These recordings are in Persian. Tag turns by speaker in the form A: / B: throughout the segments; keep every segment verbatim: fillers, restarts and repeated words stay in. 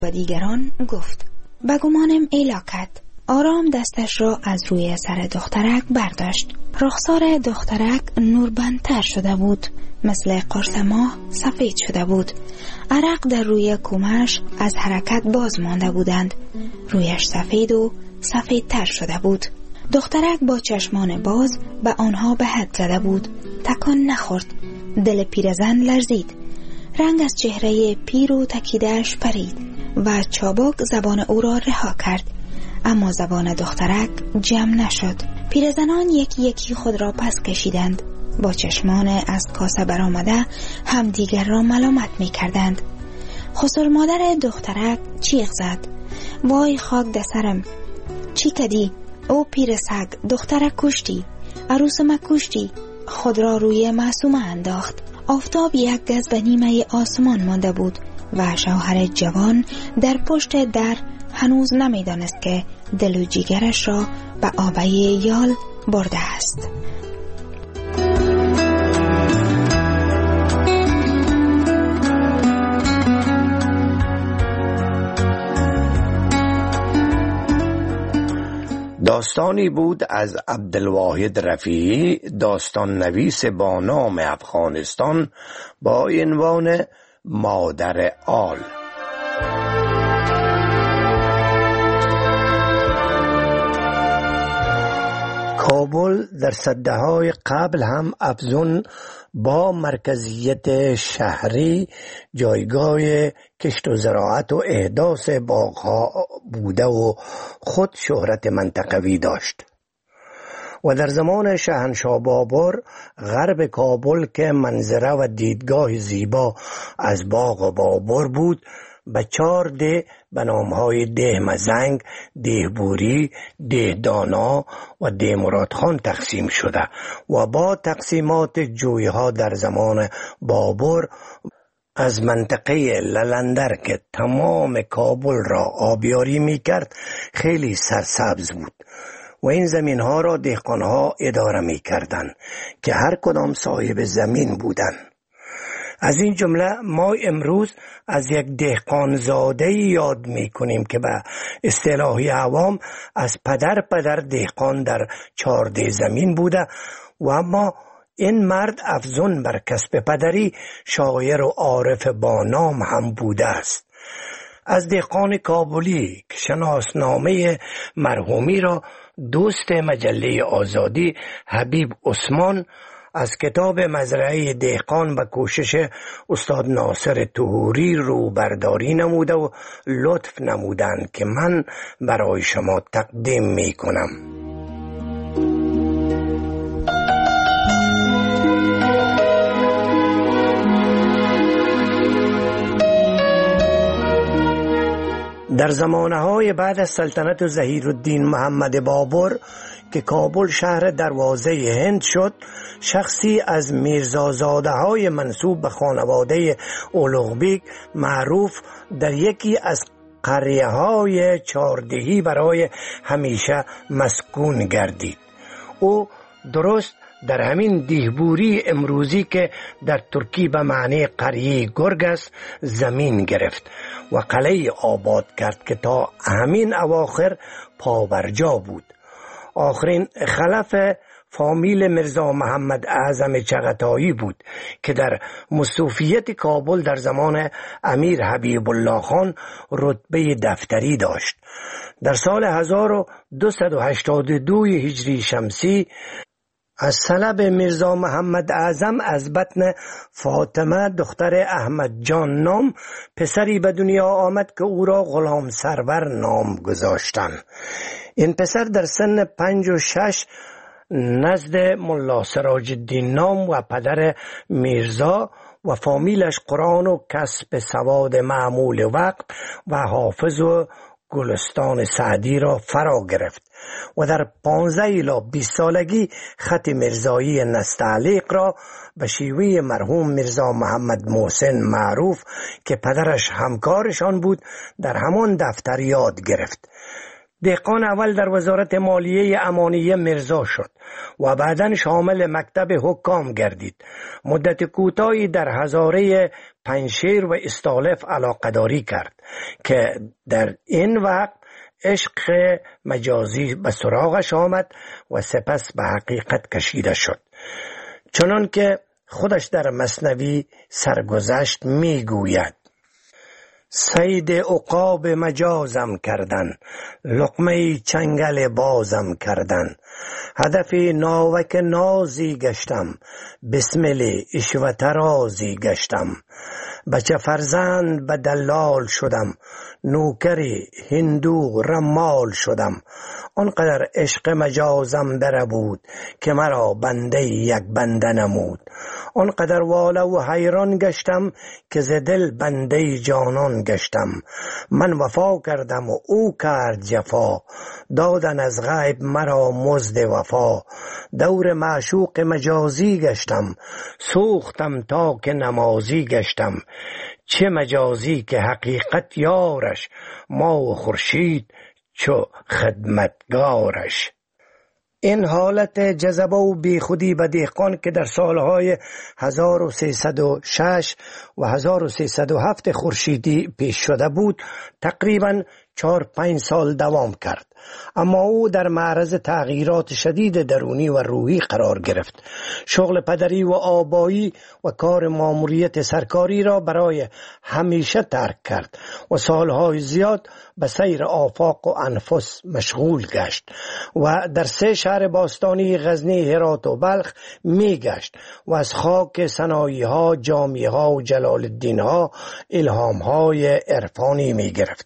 A: و دیگران گفت به گمانم ایلاکت. آرام دستش را از روی سر دخترک برداشت. رخسار دخترک نوربندتر شده بود، مثل قرص ماه سفید شده بود. عرق در روی کمش از حرکت باز مانده بودند. رویش سفید و سفیدتر شده بود. دخترک با چشمان باز به آنها به حد زده بود. تکان نخورد. دل پیرزن لرزید. رنگ از چهره پیر و تکیده‌اش پرید و چابک زبان او را رها کرد. اما زبان دخترک جمع نشد. پیرزنان یکی یکی خود را پس کشیدند. با چشمان از کاسه برآمده هم دیگر را ملامت می کردند. خسر مادر دخترک چیغ زد: وای خاک ده سرم، چی کدی؟ او پیر سگ، دخترک کشتی، عروسم کشتی. خود را روی معصومه انداخت. آفتاب یک گز به نیمه آسمان مانده بود و شوهر جوان در پشت در هنوز نمیدانست که دل و جیگرش را به آبه یال برده است.
B: داستانی بود از عبدالواحد رفیعی، داستان نویس با نام افغانستان، با عنوان مادر آل. کابل در سده‌های قبل هم افزون با مرکزیت شهری جایگاه کشت و زراعت و احداث باغ‌ها بوده و خود شهرت منطقوی داشت و در زمان شاهنشاه بابر غرب کابل که منظره و دیدگاه زیبا از باغ بابر بود به چهار ده به نامهای ده مزنگ، ده بوری، ده دانا و ده مرادخان تقسیم شده و با تقسیمات جویها در زمان بابر از منطقه للندر که تمام کابل را آبیاری می کرد خیلی سرسبز بود و این زمین ها را دهقان ها اداره می کردن که هر کدام صاحب زمین بودن. از این جمله ما امروز از یک دهقان زاده یاد می کنیم که به اصطلاح عوام از پدر پدر دهقان در چارده زمین بوده و اما این مرد افزون بر کسب پدری شاعر و عارف با نام هم بوده است. از دهقان کابلی که شناسنامه مرحومی را دوست مجله آزادی حبیب عثمان از کتاب مزرعه دهقان به کوشش استاد ناصر طهوری رو برداری نموده و لطف نمودند که من برای شما تقدیم می کنم. در زمانه‌های بعد از سلطنت ظهیرالدین محمد بابر که کابل شهر دروازه هند شد، شخصی از میرزازاده های منسوب به خانواده اولوغبیک معروف در یکی از قریه های چاردهی برای همیشه مسکون گردید. او درست در همین دیهبوری امروزی که در ترکی به معنی قریه گرگ است زمین گرفت و قلعه آباد کرد که تا همین اواخر پابرجا بود. آخرین خلف فامیل مرزا محمد اعظم چغتایی بود که در مصوفیت کابل در زمان امیر حبیب الله خان رتبه دفتری داشت. در سال هزار و دویست و هشتاد و دو هجری شمسی از طلب مرزا محمد اعظم از بطن فاطمه دختر احمد جان نام پسری به دنیا آمد که او را غلام سرور نام گذاشتند. این پسر در سن پنج و شش نزد ملا سراج الدین نام و پدر میرزا و فامیلش قرآن و کسب سواد معمول وقت و حافظ و گلستان سعدی را فرا گرفت و در پانزده الی بیست سالگی خط مرزایی نستعلیق را به شیوه مرحوم مرزا محمد محسن معروف که پدرش همکارشان بود در همان دفتر یاد گرفت. دهقان اول در وزارت مالیه امانیه مرزا شد و بعداً شامل مکتب حکام گردید. مدت کوتاهی در هزاره پنشیر و استالف علاقه‌داری کرد که در این وقت عشق مجازی به سراغش آمد و سپس به حقیقت کشیده شد. چنان که خودش در مثنوی سرگذشت می گوید: صید عقاب مجازم کردن، لقمه چنگل بازم کردن، هدف ناوک نازی گشتم، بسمل عشوت رازی گشتم، بچه فرزند به دلال شدم، نوکری هندو رمال شدم، آنقدر عشق مجازم بره بود که مرا بنده یک بنده نمود، آنقدر واله و حیران گشتم که ز دل بنده جانان گشتم، من وفا کردم و او کرد جفا، دادن از غیب مرا مزد وفا، دور معشوق مجازی گشتم، سوختم تا که نمازی گشتم، چه مجازی که حقیقت یارش، ما و خورشید چو خدمتگارش. این حالت جذبه و بیخودی به دهقان که در سالهای هزار و سیصد و شش و هزار و سیصد و هفت خورشیدی پیش شده بود تقریباً چهار پنج سال دوام کرد، اما او در معرض تغییرات شدید درونی و روحی قرار گرفت. شغل پدری و آبایی و کار ماموریت سرکاری را برای همیشه ترک کرد و سالهای زیاد به سیر آفاق و انفس مشغول گشت و در سه شهر باستانی غزنی، هرات و بلخ می گشت و از خاک سنایی ها، جامی ها و جلال الدین ها الهام های عرفانی می گرفت.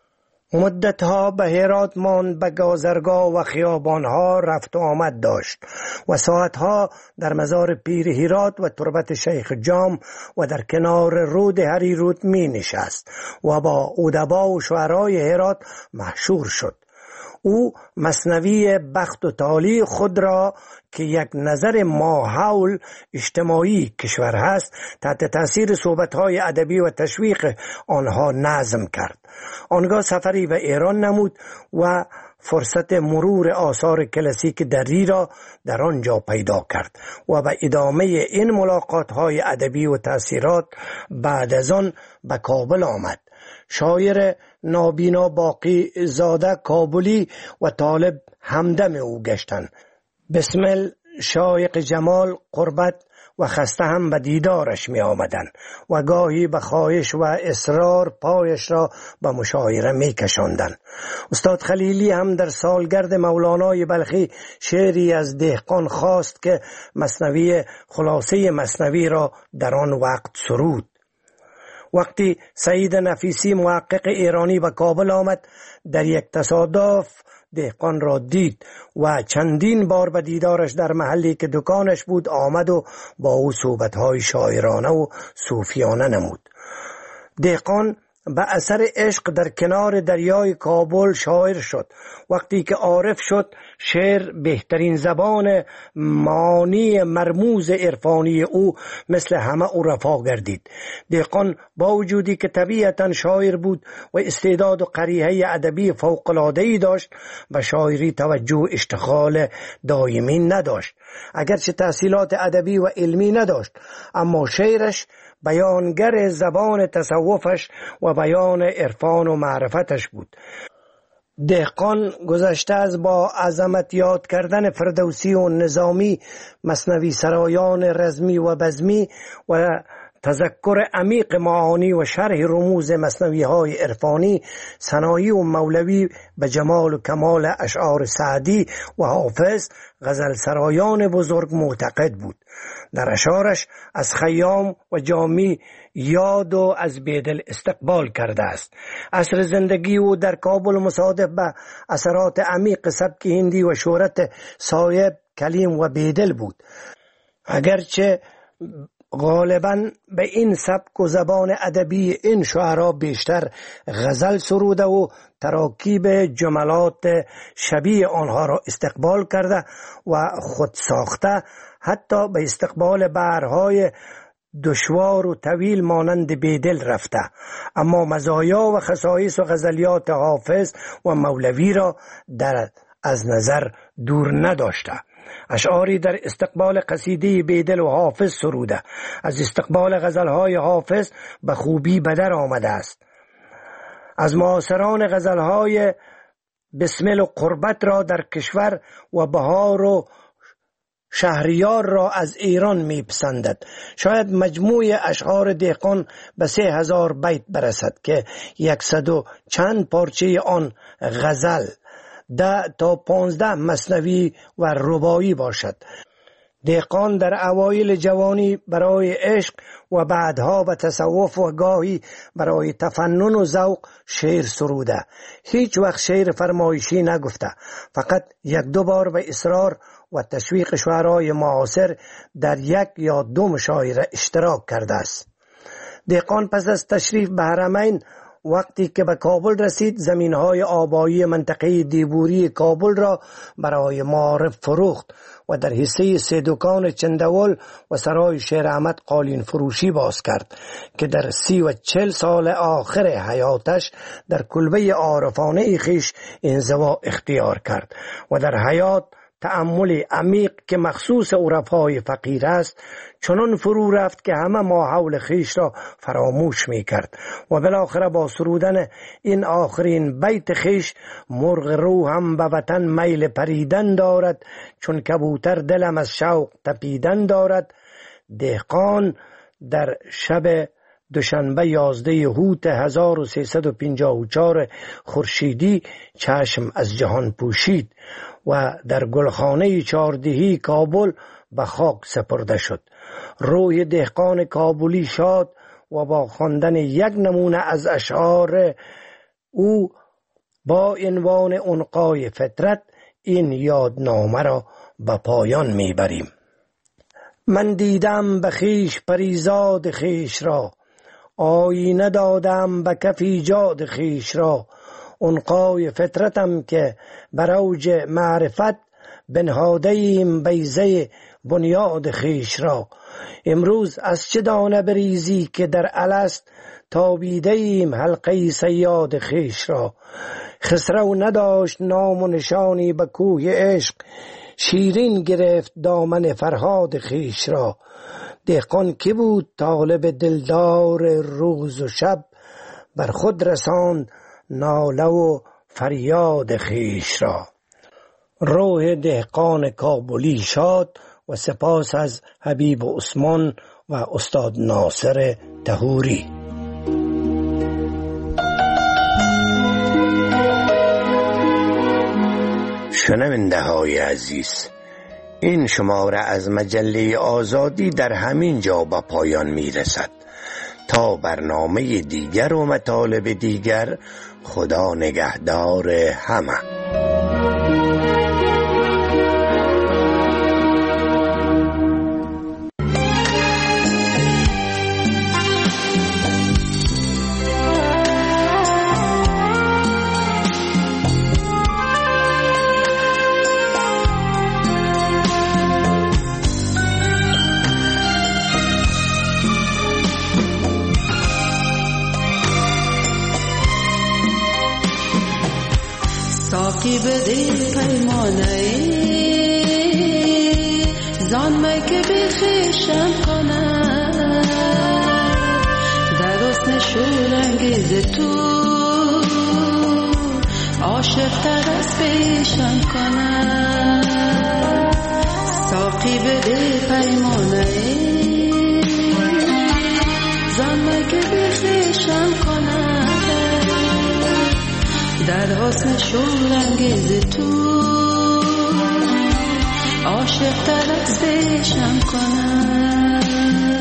B: مدتها به هرات ماند، به گازرگاه و خیابانها رفت و آمد داشت و ساعتها در مزار پیر هرات و تربت شیخ جام و در کنار رود هریرود می نشست و با ادبا و شعرای هرات محشور شد. او مثنوی بخت و تالی خود را که یک نظر ماحول اجتماعی کشور هست تحت تاثیر صحبت‌های ادبی و تشویق آنها نظم کرد. آنگاه سفری به ایران نمود و فرصت مرور آثار کلاسیک دری را در آنجا پیدا کرد و به ادامه این ملاقات‌های ادبی و تأثیرات بعد از آن به کابل آمد. شاعر نابینا باقی زاده کابلی و طالب همدم او گشتند. بسمل، شایق جمال، قربت و خسته هم به دیدارش می آمدن و گاهی به خواهش و اصرار پایش را به مشاعره می کشاندن. استاد خلیلی هم در سالگرد مولانای بلخی شعری از دهقان خواست که مثنوی خلاصه مثنوی را در آن وقت سرود. وقتی سعید نفیسی محقق ایرانی به کابل آمد، در یک تصادف دهقان را دید و چندین بار به دیدارش در محلی که دکانش بود آمد و با او صحبت‌های شاعرانه و صوفیانه نمود. دهقان به اثر عشق در کنار دریای کابل شاعر شد. وقتی که عارف شد، شعر بهترین زبان معانی مرموز عرفانی او مثل همه عرفا گردید. دهقان با وجودی که طبیعتا شاعر بود و استعداد و قریحه ادبی فوق‌العاده‌ای داشت، به شاعری توجه و اشتغال دائمی نداشت. اگرچه تحصیلات ادبی و علمی نداشت، اما شعرش بیانگر زبان تصوفش و بیان عرفان و معرفتش بود. دهقان گذشته از با عظمت یاد کردن فردوسی و نظامی، مثنوی سرایان رزمی و بزمی و تذکر عمیق معانی و شرح رموز مثنوی های عرفانی، سنایی و مولوی به جمال و کمال اشعار سعدی و حافظ، غزل سرایان بزرگ معتقد بود. در اشعارش از خیام و جامی یاد و از بیدل استقبال کرده است. عصر زندگی او در کابل مصادف به اثرات عمیق سبک هندی و شهرت صایب، کلیم و بیدل بود. اگرچه غالباً به این سبک و زبان ادبی این شعرا بیشتر غزل سروده و تراکیب جملات شبیه آنها را استقبال کرده و خود ساخته، حتی به استقبال بحرهای دشوار و طویل مانند بیدل رفته، اما مزایا و خصایص و غزلیات حافظ و مولوی را در از نظر دور نداشته. اشعاری در استقبال قصیده بیدل و حافظ سروده، از استقبال غزلهای حافظ به خوبی بدر آمده است. از معاصران غزلهای بسمل و قربت را در کشور و بهار و شهریار را از ایران می پسندد. شاید مجموع اشعار دهقان به سه هزار بیت برسد که یکصد و چند پارچه آن غزل، ده تا پانزده مثنوی و رباعی باشد. دهقان در اوایل جوانی برای عشق و بعدها به تصوف و گاهی برای تفنن و ذوق شعر سروده. هیچ وقت شعر فرمایشی نگفته، فقط یک دو بار به اصرار و تشویق شعرای معاصر در یک یا دو مشاعره اشتراک کرده است. دهقان پس از تشریف به حرمین وقتی که به کابل رسید، زمینهای آبایی منطقه دیبوری کابل را برای معارف فروخت و در حصه سه دکان چندول و سرای شیر احمد قالین فروشی باز کرد که در سی و چل سال آخر حیاتش در کلبه عارفانه خویش انزوا اختیار کرد و در حیات تأمل عمیق که مخصوص عرفای فقیر است چنان فرو رفت که همه ما حول خویش را فراموش می کرد و بالاخره با سرودن این آخرین بیت خویش: مرغ روحم به وطن میل پریدن دارد، چون کبوتر دلم از شوق تپیدن دارد، دهقان در شب دوشنبه یازده هوت هزار و سیصد و پنجاه و چهار خورشیدی چشم از جهان پوشید و در گلخانه چهاردهی کابل به خاک سپرده شد. روح دهقان کابلی شاد و با خواندن یک نمونه از اشعار او با عنوان عنقای فطرت این یادنامه را به پایان میبریم. من دیدم به خویش پریزاد خویش را، آینه دادم به کف ایجاد خویش را، عنقای فطرتم که بر اوج معرفت، بنهاده ایم بیضه بنیاد خویش را. امروز از چه دانه بریزی که در الست، تابیده ایم حلقه صیاد خویش را. خسرو نداشت نام و نشانی به کوه عشق، شیرین گرفت دامن فرهاد خویش را. دهقان کی بود طالب دلدار روز و شب، بر خود رساند ناله و فریاد خویش را. روح دهقان کابلی شاد و سپاس از حبیب عثمان و استاد ناصر طهوری. شنونده های عزیز، این شماره از مجله آزادی در همین جا به پایان می رسد. تا برنامه دیگر و مطالب دیگر، خدا نگهدار همه.
C: ساقی بده پیمانه زان می که بخیشم کنم، در حسن شورانگیز تو عاشق تر از پیشم کنم. ساقی بده پیمانه زان می که بخیشم کنم، در حسن شورانگیز تو عاشق تر از پیشم کنم.